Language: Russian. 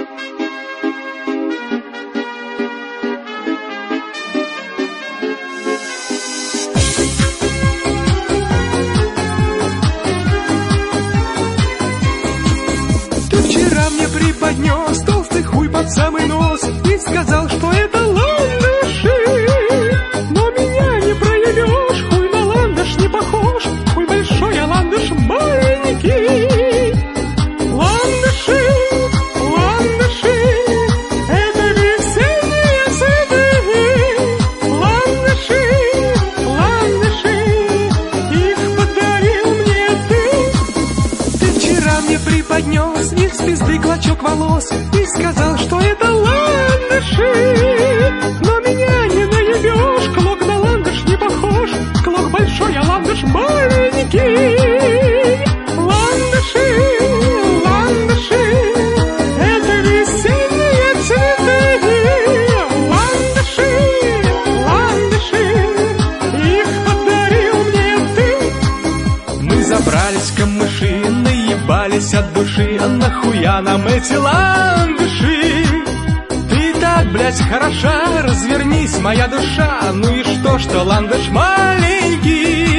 Преподнес толстый хуй под самый нос и сказал, что это ландыши. Но меня не проебешь, хуй на ландыш не похож. Хуй большой, а ландыш маленький. Ландыши, ландыши, это весенние цветы. Ландыши, ландыши, их подарил мне ты. Ты вчера мне преподнес их с пизды клочок волос и сказал, что это ландыши. Но меня не наебешь, клок на ландыш не похож. Клок большой, а ландыш маленький. Ландыши, ландыши, это весенние цветы. Ландыши, ландыши, их подарил мне ты. Мы забрались в камыши, наебались от души, а нахуя нам эти ландыши? Ты так, блядь, хороша, развернись, моя душа. Ну и что ландыш маленький?